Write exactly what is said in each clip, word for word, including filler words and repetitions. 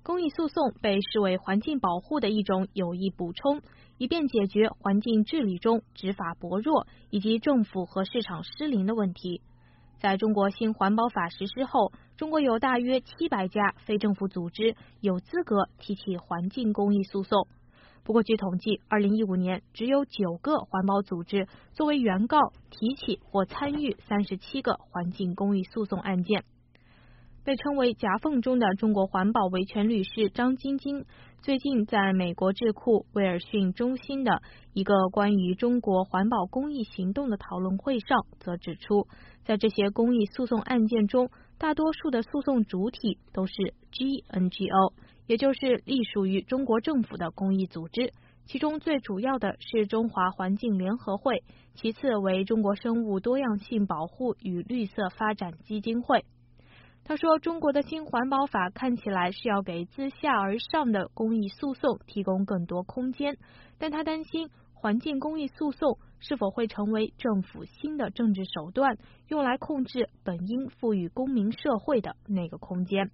公益诉讼被视为环境保护的一种有益补充，以便解决环境治理中执法薄弱以及政府和市场失灵的问题。在中国新环保法实施后，中国有大约七百家非政府组织有资格提起环境公益诉讼。不过据统计，二零一五年只有九个环保组织作为原告提起或参与三十七个环境公益诉讼案件。被称为夹缝中的中国环保维权律师张晶晶，最近在美国智库威尔逊中心的一个关于中国环保公益行动的讨论会上，则指出，在这些公益诉讼案件中，大多数的诉讼主体都是 G N G O， 也就是隶属于中国政府的公益组织，其中最主要的是中华环境联合会，其次为中国生物多样性保护与绿色发展基金会。他说，中国的新环保法看起来是要给自下而上的公益诉讼提供更多空间，但他担心环境公益诉讼是否会成为政府新的政治手段，用来控制本应赋予公民社会的那个空间。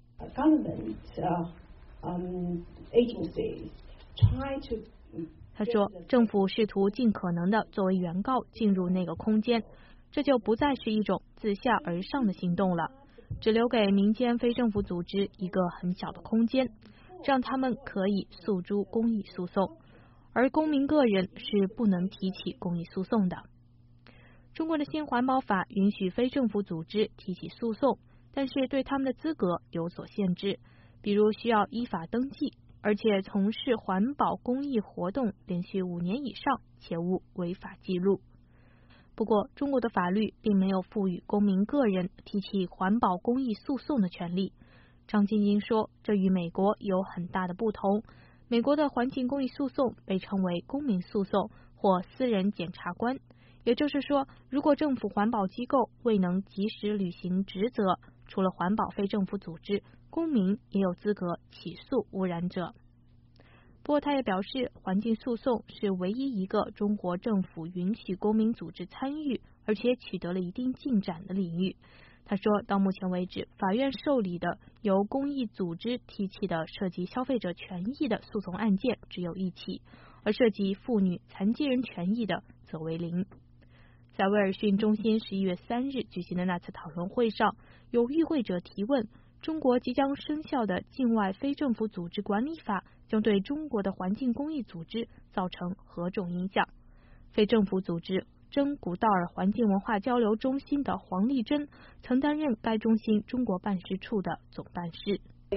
他说，政府试图尽可能的作为原告进入那个空间，这就不再是一种自下而上的行动了，只留给民间非政府组织一个很小的空间，让他们可以诉诸公益诉讼，而公民个人是不能提起公益诉讼的。中国的新环保法允许非政府组织提起诉讼，但是对他们的资格有所限制，比如需要依法登记，而且从事环保公益活动连续五年以上，且无违法记录。不过，中国的法律并没有赋予公民个人提起环保公益诉讼的权利。张晶晶说，这与美国有很大的不同。美国的环境公益诉讼被称为公民诉讼或私人检察官，也就是说，如果政府环保机构未能及时履行职责，除了环保非政府组织，公民也有资格起诉污染者。不过他也表示，环境诉讼是唯一一个中国政府允许公民组织参与，而且取得了一定进展的领域。他说，到目前为止，法院受理的由公益组织提起的涉及消费者权益的诉讼案件只有一起，而涉及妇女、残疾人权益的则为零。在威尔逊中心十一月三日举行的那次讨论会上，有与会者提问，中国即将生效的境外非政府组织管理法将对中国的环境公益组织造成何种影响？非政府组织真古道尔环境文化交流中心的黄丽珍曾担任该中心中国办事处的总办事。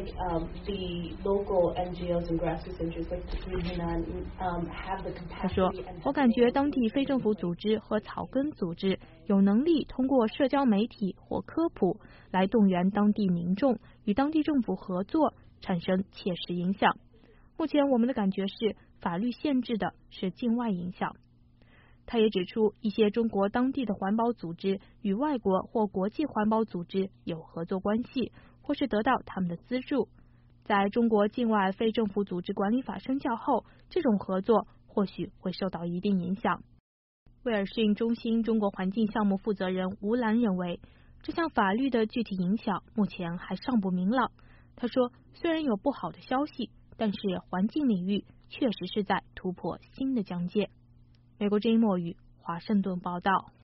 他说，我感觉当地非政府组织和草根组织有能力通过社交媒体或科普来动员当地民众与当地政府合作，产生切实影响。目前我们的感觉是，法律限制的是境外影响。他也指出，一些中国当地的环保组织与外国或国际环保组织有合作关系，或是得到他们的资助。在中国境外非政府组织管理法生效后，这种合作或许会受到一定影响。威尔逊中心中国环境项目负责人吴兰认为，这项法律的具体影响目前还尚不明朗。他说，虽然有不好的消息，但是环境领域确实是在突破新的疆界。美国之音墨语华盛顿报道。